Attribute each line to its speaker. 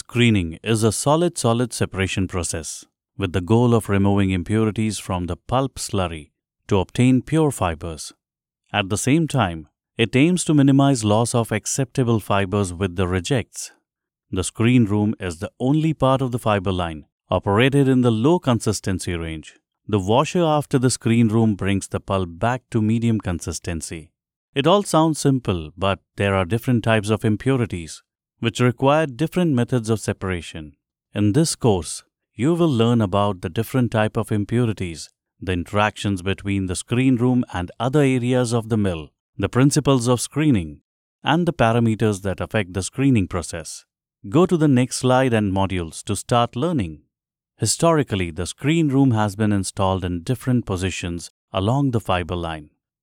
Speaker 1: Screening is a solid-solid separation process with the goal of removing impurities from the pulp slurry to obtain pure fibers. At the same time, it aims to minimize loss of acceptable fibers with the rejects. The screen room is the only part of the fiber line operated in the low consistency range. The washer after the screen room brings the pulp back to medium consistency. It all sounds simple, but there are different types of impurities which require different methods of separation. In this course, you will learn about the different type of impurities, the interactions between the screen room and other areas of the mill, the principles of screening, and the parameters that affect the screening process. Go to the next slide and modules to start learning. Historically, the screen room has been installed in different positions along the fiber line.